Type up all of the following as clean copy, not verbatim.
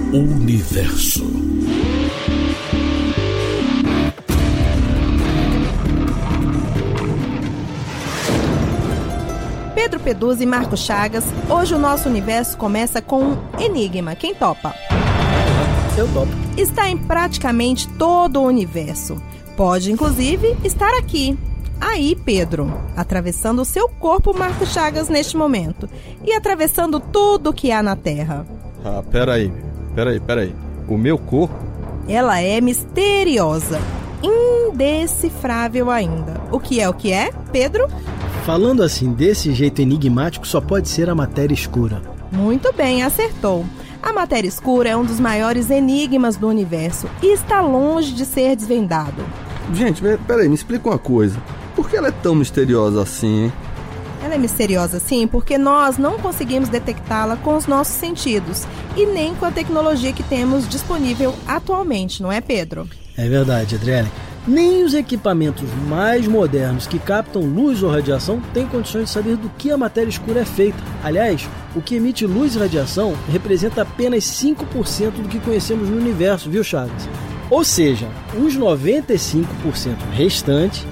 Universo. Pedro Peduzzi e Marco Chagas, hoje o nosso universo começa com um enigma. Quem topa? Eu topo. Está em praticamente todo o universo. Pode, inclusive, estar aqui. Aí, Pedro, atravessando o seu corpo, Marco Chagas, neste momento. E atravessando tudo que há na Terra. Peraí. O meu corpo? Ela é misteriosa, indecifrável ainda. O que é, Pedro? Falando assim, desse jeito enigmático, só pode ser a matéria escura. Muito bem, acertou. A matéria escura é um dos maiores enigmas do universo e está longe de ser desvendado. Gente, peraí, me explica uma coisa. Por que ela é tão misteriosa assim, hein? Ela é misteriosa sim porque nós não conseguimos detectá-la com os nossos sentidos e nem com a tecnologia que temos disponível atualmente, não é, Pedro? É verdade, Adriane. Nem os equipamentos mais modernos que captam luz ou radiação têm condições de saber do que a matéria escura é feita. Aliás, o que emite luz e radiação representa apenas 5% do que conhecemos no universo, viu, Chagas? Ou seja, os 95% restantes...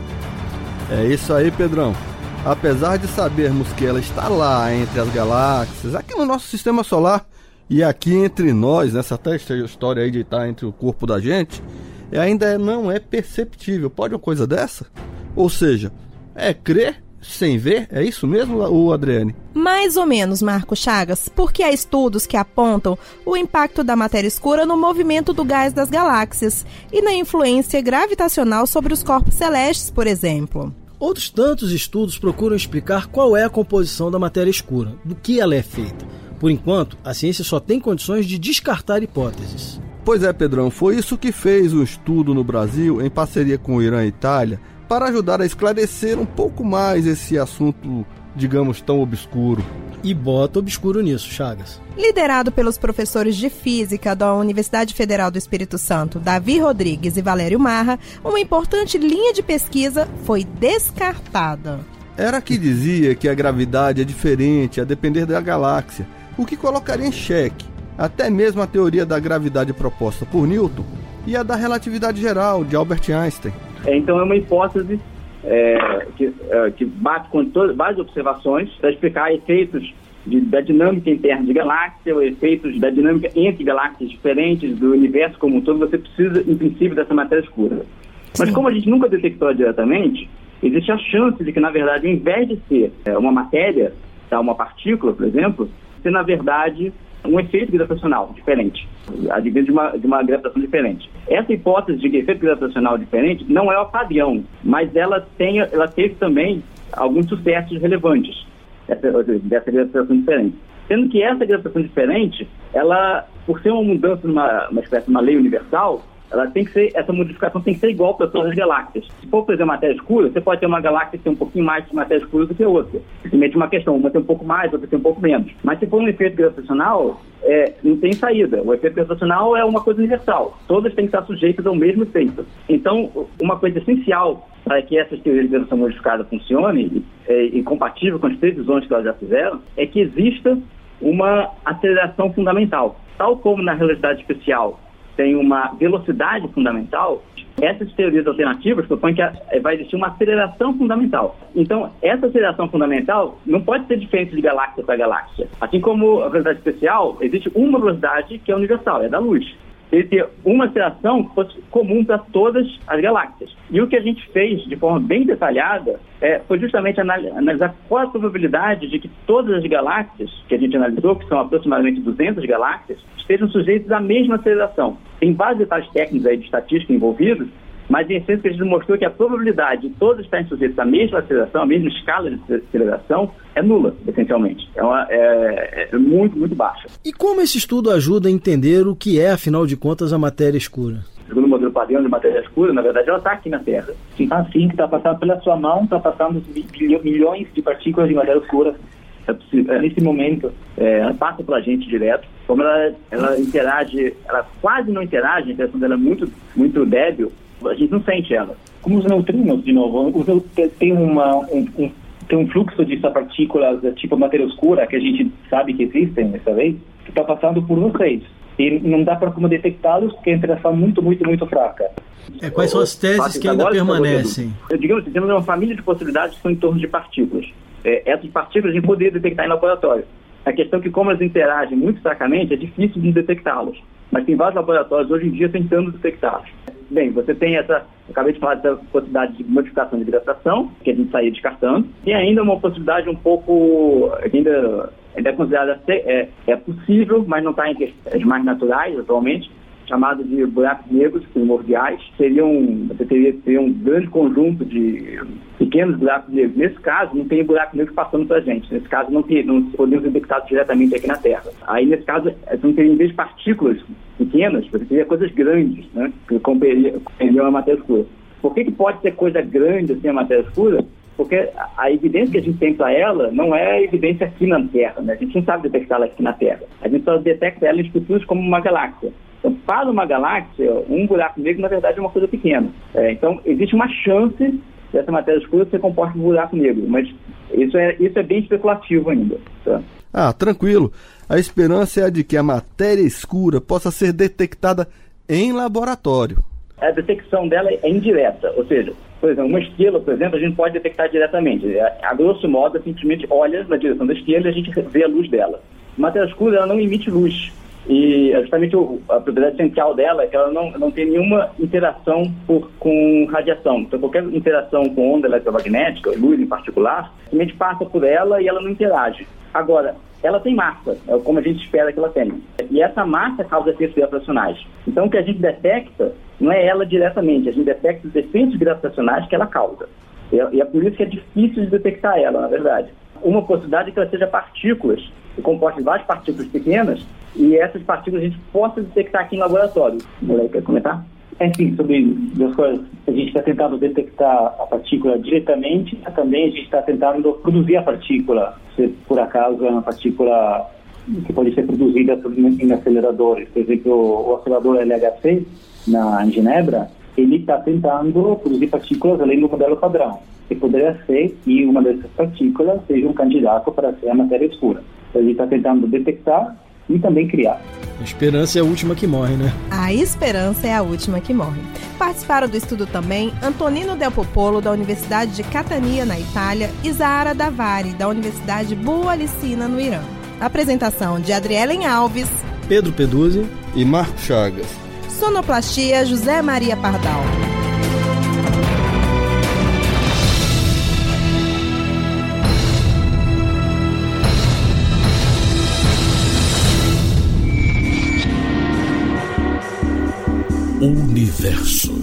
É isso aí, Pedrão. Apesar de sabermos que ela está lá entre as galáxias, aqui no nosso sistema solar, e aqui entre nós, nessa história aí de estar entre o corpo da gente, ainda não é perceptível. Pode uma coisa dessa? Ou seja, é crer sem ver? É isso mesmo, Adriane? Mais ou menos, Marco Chagas, porque há estudos que apontam o impacto da matéria escura no movimento do gás das galáxias e na influência gravitacional sobre os corpos celestes, por exemplo. Outros tantos estudos procuram explicar qual é a composição da matéria escura, do que ela é feita. Por enquanto, a ciência só tem condições de descartar hipóteses. Pois é, Pedrão, foi isso que fez um estudo no Brasil, em parceria com o Irã e Itália, para ajudar a esclarecer um pouco mais esse assunto, digamos, tão obscuro. E bota obscuro nisso, Chagas. Liderado pelos professores de Física da Universidade Federal do Espírito Santo, Davi Rodrigues e Valério Marra, uma importante linha de pesquisa foi descartada. Era que dizia que a gravidade é diferente a depender da galáxia, o que colocaria em xeque até mesmo a teoria da gravidade proposta por Newton e a da relatividade geral de Albert Einstein. Então é uma hipótese que bate com várias observações para explicar efeitos da dinâmica interna de galáxia, ou efeitos da dinâmica entre galáxias diferentes do universo como um todo. Você precisa, em princípio, dessa matéria escura. Mas como a gente nunca detectou diretamente, existe a chance de que, na verdade, ao invés de ser uma matéria, uma partícula, por exemplo, ser, na verdade, um efeito gravitacional diferente, advindo de uma gravitação diferente. Essa hipótese de efeito gravitacional diferente não é o padrão, mas ela teve também alguns sucessos relevantes dessa gravitação diferente. Sendo que essa gravitação diferente, ela, por ser uma mudança numa espécie de uma lei universal, essa modificação tem que ser igual para todas as galáxias. Se for, por exemplo, matéria escura, você pode ter uma galáxia que tem um pouquinho mais de matéria escura do que a outra. Simplesmente uma questão, uma tem um pouco mais, outra tem um pouco menos. Mas se for um efeito gravitacional, não tem saída. O efeito gravitacional é uma coisa universal. Todas têm que estar sujeitas ao mesmo efeito. Então, uma coisa essencial para que essas teorias de gravitação modificada funcionem e compatível com as previsões que elas já fizeram, é que exista uma aceleração fundamental. Tal como na relatividade especial tem uma velocidade fundamental, essas teorias alternativas propõem que vai existir uma aceleração fundamental. Então, essa aceleração fundamental não pode ser diferente de galáxia para galáxia. Assim como a velocidade especial, existe uma velocidade que é universal, é da luz. Ele ter uma aceleração que fosse comum para todas as galáxias. E o que a gente fez de forma bem detalhada foi justamente analisar qual a probabilidade de que todas as galáxias que a gente analisou, que são aproximadamente 200 galáxias, estejam sujeitas à mesma aceleração. Tem vários detalhes técnicos aí de estatística envolvidos, mas em essência a gente mostrou que a probabilidade de todas estarem sujeitas à mesma aceleração, à mesma escala de aceleração, é nula, essencialmente. É muito, muito baixa. E como esse estudo ajuda a entender o que é, afinal de contas, a matéria escura? Segundo o modelo padrão de matéria escura, na verdade, ela está aqui na Terra. Assim que está passando pela sua mão, está passando milhões de partículas de matéria escura. Nesse momento, ela passa pela gente direto. Como ela interage, ela quase não interage, a interação dela é muito, muito débil, a gente não sente ela. Como os neutrinos, de novo, tem um fluxo de partículas tipo matéria escura, que a gente sabe que existem dessa vez, que está passando por vocês. E não dá para como detectá-los porque a interação é muito, muito, muito fraca. Quais são as teses que ainda permanecem? Digamos assim, temos uma família de possibilidades que são em torno de partículas. Essas partículas a gente poderia detectar em laboratório. A questão é que, como elas interagem muito fracamente, é difícil de detectá-las. Mas tem vários laboratórios hoje em dia tentando detectá-las. Bem, você tem eu acabei de falar dessa possibilidade de modificação de hidratação, que a gente saía descartando. Tem ainda uma possibilidade um pouco, ainda é considerada possível, mas não está entre as mais naturais atualmente, chamado de buracos negros primordiais. Teria um grande conjunto de pequenos buracos negros. Nesse caso, não tem buraco negro passando para a gente. Nesse caso, não podemos detectar diretamente aqui na Terra. Aí, nesse caso, não teria, em vez de partículas pequenas, você teria coisas grandes, né? Que comperiam a matéria escura. Por que pode ter coisa grande assim a matéria escura? Porque a evidência que a gente tem para ela não é a evidência aqui na Terra, né? A gente não sabe detectá-la aqui na Terra. A gente só detecta ela em estruturas como uma galáxia. Então, para uma galáxia, um buraco negro, na verdade, é uma coisa pequena. Então, existe uma chance dessa matéria escura ser composta por buraco negro, mas isso é bem especulativo ainda. Tá? Tranquilo. A esperança é a de que a matéria escura possa ser detectada em laboratório. A detecção dela é indireta, ou seja, por exemplo, uma estrela, por exemplo, a gente pode detectar diretamente. A grosso modo, simplesmente olha na direção da estrela e a gente vê a luz dela. A matéria escura, ela não emite luz. E justamente a propriedade essencial dela é que ela não tem nenhuma interação com radiação. Então, qualquer interação com onda eletromagnética, luz em particular, simplesmente passa por ela e ela não interage. Agora, ela tem massa, como a gente espera que ela tenha. E essa massa causa efeitos gravitacionais. Então, o que a gente detecta não é ela diretamente, a gente detecta os efeitos gravitacionais que ela causa. E é por isso que é difícil de detectar ela, na verdade. Uma possibilidade é que ela seja partículas, que compostem várias partículas pequenas, e essas partículas a gente possa detectar aqui em laboratório. Moleque, quer comentar? Sim, sobre duas coisas. A gente está tentando detectar a partícula diretamente, também a gente está tentando produzir a partícula, se por acaso é uma partícula que pode ser produzida em aceleradores. Por exemplo, o acelerador LHC, em Genebra, ele está tentando produzir partículas além do modelo padrão. E poderia ser que uma dessas partículas seja um candidato para ser a matéria escura. Então, a gente está tentando detectar e também criar. A esperança é a última que morre, né? A esperança é a última que morre. Participaram do estudo também Antonino Del Popolo, da Universidade de Catania, na Itália, e Zahara Davari, da Universidade Boa-Licina, no Irã. Apresentação de Adrielen Alves, Pedro Peduzzi e Marco Chagas. Sonoplastia José Maria Pardal. Universo.